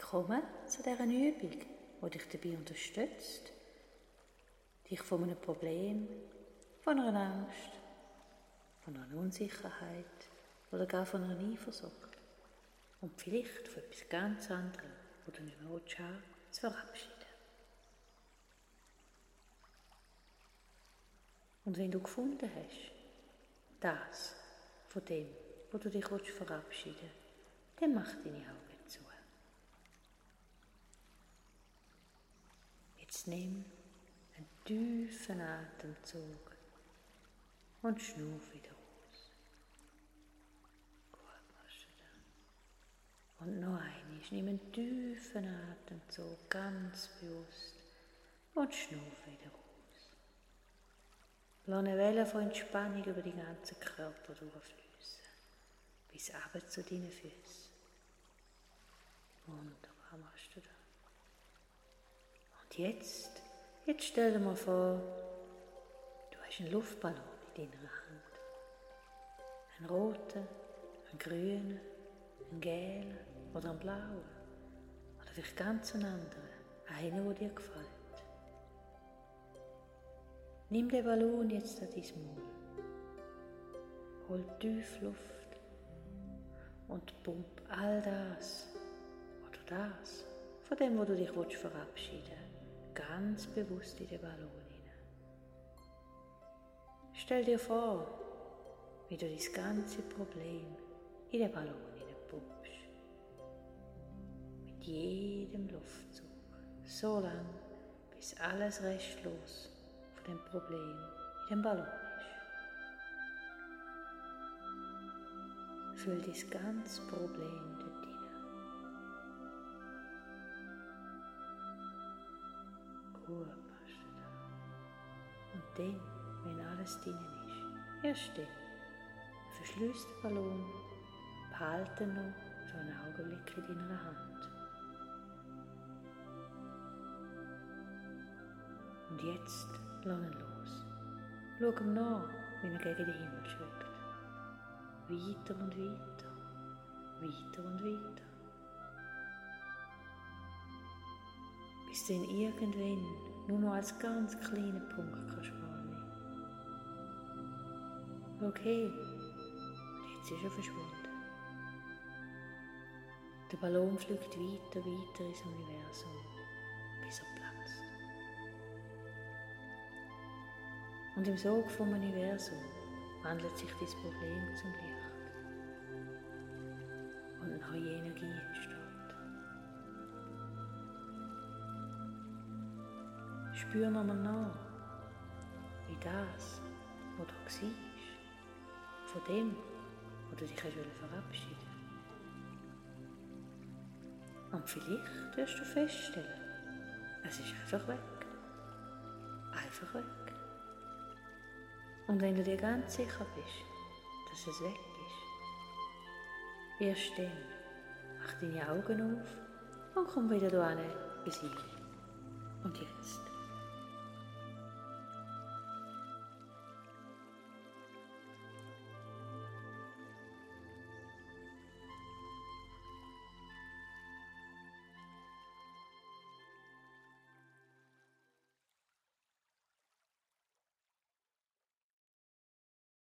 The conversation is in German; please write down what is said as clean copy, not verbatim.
Willkommen zu dieser Übung, die dich dabei unterstützt, dich von einem Problem, von einer Angst, von einer Unsicherheit oder gar von einer Eifersucht und vielleicht von etwas ganz anderem, wo du nicht mehr haben willst, zu verabschieden. Und wenn du gefunden hast, das von dem, wo du dich verabschieden willst, dann mach deine Augen zu. Jetzt nimm einen tiefen Atemzug und schnuff wieder aus. Gut machst du das. Und noch einmal, nimm einen tiefen Atemzug, ganz bewusst, und schnuff wieder aus. Lass eine Welle von Entspannung über den ganzen Körper durchfließen, bis runter zu deinen Füßen. Wunderbar machst du das. Und jetzt stell dir mal vor, du hast einen Luftballon in deiner Hand. Einen roten, einen grünen, einen gelben oder einen blauen. Oder vielleicht ganz einen anderen, einen, der dir gefällt. Nimm den Ballon jetzt an dein Maul. Hol tief Luft und pump all das, oder das, von dem, wo du dich verabschieden willst, ganz bewusst in den Ballon hinein. Stell dir vor, wie du das ganze Problem in den Ballon hineinpumpst. Mit jedem Luftzug, so lang, bis alles restlos von dem Problem in dem Ballon ist. Fühl das ganze Problem dort hinein. Gut machst du das. Und dann, wenn alles drin ist, erst dann, verschließ den Ballon, behalte ihn noch für einen Augenblick in deiner Hand. Und jetzt lass ihn los. Schau ihm nach, wie er gegen den Himmel schwebt. Weiter und weiter, weiter und weiter. Bis du ihn irgendwann nur noch als ganz kleinen Punkt kannst wahrnehmen. Okay, und jetzt ist er verschwunden. Der Ballon fliegt weiter ins Universum, bis er platzt. Und im Sog vom Universum wandelt sich dieses Problem zum Licht. Und neue Energie entsteht. Spür nochmal nach, wie das, was du warst, von dem, wo du dich verabschieden wolltest. Und vielleicht wirst du feststellen, es ist einfach weg. Einfach weg. Und wenn du dir ganz sicher bist, dass es weg ist, erst dann mach deine Augen auf und komm wieder hierhin ins Hier